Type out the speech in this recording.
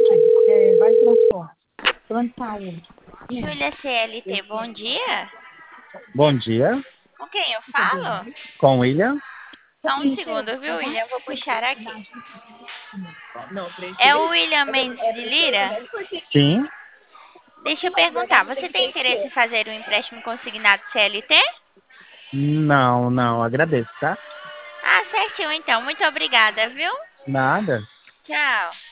Júlia CLT, bom dia. Bom dia, Com quem eu falo? com William. Só um segundo, viu, William? Vou puxar aqui. É o William Mendes de Lira? Sim, Deixa eu perguntar, você tem interesse em fazer um empréstimo consignado CLT? não, agradeço, tá? Ah, certinho então. Muito obrigada, viu? Nada. Tchau.